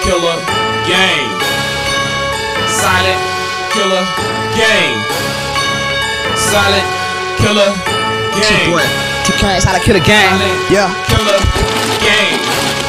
killer game. Silent killer game. Silent killer game. T-Kane, Silent Killer Gang. Yeah. Killer game.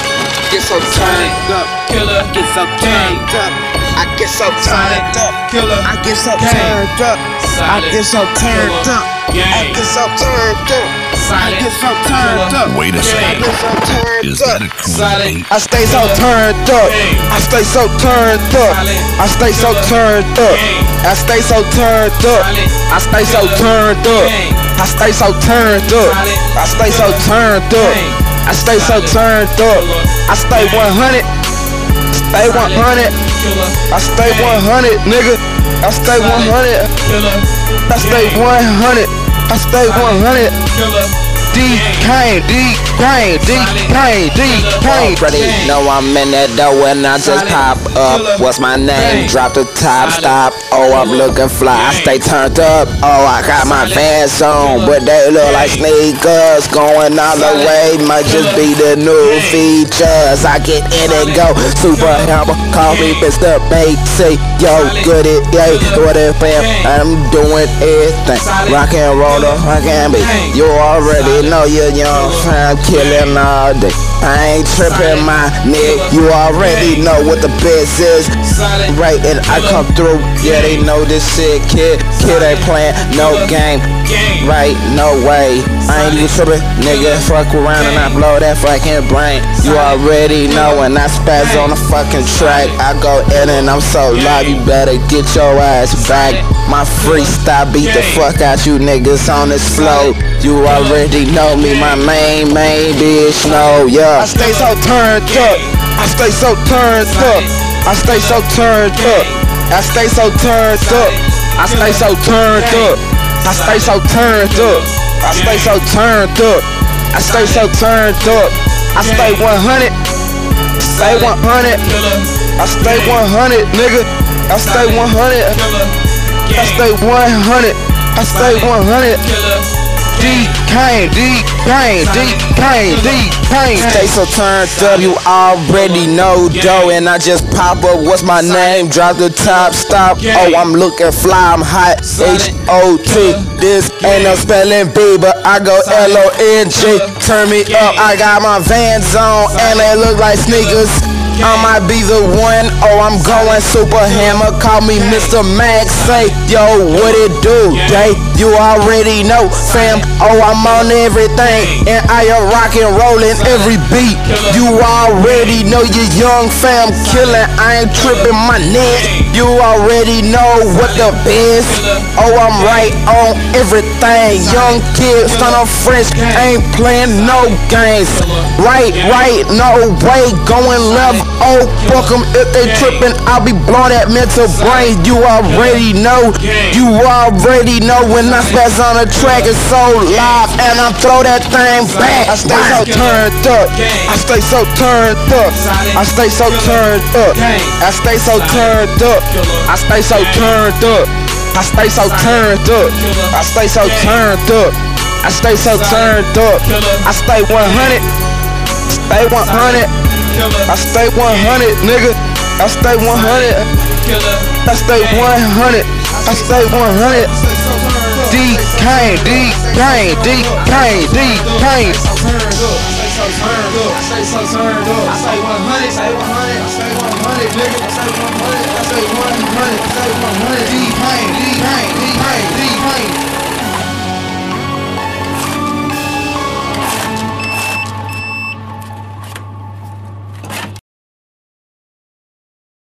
Get so turned up, Killer get so turned up. I get so turned up, killer. I get so turned up, I get so turned up, I get so turned up, I get so turned up. Wait a I second. get so Is turned that up. a cool Silent. beat? I stay so turned up, I stay so turned up, I stay so turned up, I stay so turned up, I stay so turned up, I stay so turned up, I stay so turned up, I stay so turned up, I stay 100, stay 100, I stay 100, nigga, I stay 100, Killer. I stay 100, I stay 100. Killer. D-Kane, D-Kane, D-Kane, D-Kane. Already know I'm in that dough and I just pop up. What's my name? Drop the top, stop. Oh, I'm looking fly. I stay turned up. Oh, I got my Vans on, but they look like sneakers. Going all the way, might just be the new features. I get in and go. Super Hammer, call me Mr. Basic. Yo, good it, yeah. What if I'm doing everything? Rock and roll, rock and beat. You already know you're young, fam, killing all day. I ain't tripping, my nigga. You already know what the biz is. Right, and I come through. Yeah, they know this shit, kid. Kid ain't playing no game. Right, no way. I ain't even tripping, nigga. Fuck around and I blow that fucking brain. You already know when I spaz on the fucking track. I go in and I'm so live. You better get your ass back. My freestyle beat the fuck out you niggas on this flow. You already know me, my main bitch know, yeah. I stay so turned up, I stay so turned up, I stay so turned up, I stay so turned up, I stay so turned up, I stay so turned up, I stay so turned up, I stay so turned up, I stay 100, stay 100, I stay 100, nigga, I stay 100, I stay 100, I stay 100. D-Kane, D-Kane, D-Kane, D-Kane. Stay so turned up, you already know dough. And I just pop up, what's my name? Drop the top, stop. Oh, I'm looking fly, I'm hot. H-O-T. This ain't no spelling B, but I go L-O-N-G. Turn me up, I got my Vans on, and they look like sneakers. I might be the one, oh I'm going super hammer. Call me Mr. Max, say yo what it do, Jay? You already know, fam. Oh I'm on everything, and I am rockin' rollin' every beat. You already know you young fam, killin'. I ain't trippin' my neck. You already know what the best. Oh I'm right on everything. Young kid, son of French, ain't playin' no games. Right, no way, going left. Oh, fuck 'em if they trippin', I'll be blowing that mental brain. You already know when I spaz on the track, it's so live, and I throw that thing back. I stay so turned up, I stay so turned up, I stay so turned up, I stay so turned up, I stay so turned up, I stay so turned up, I stay so turned up, I stay so turned up, I stay 100, stay 100. I stay 100, nigga. I stay 100. I stay 100. I stay 100. D-Kane, D-Kane, D-Kane, D-Kane. I stay so turned up. I stay 100. I stay 100. I stay 100, nigga. I stay 100. I stay 100. I stay 100.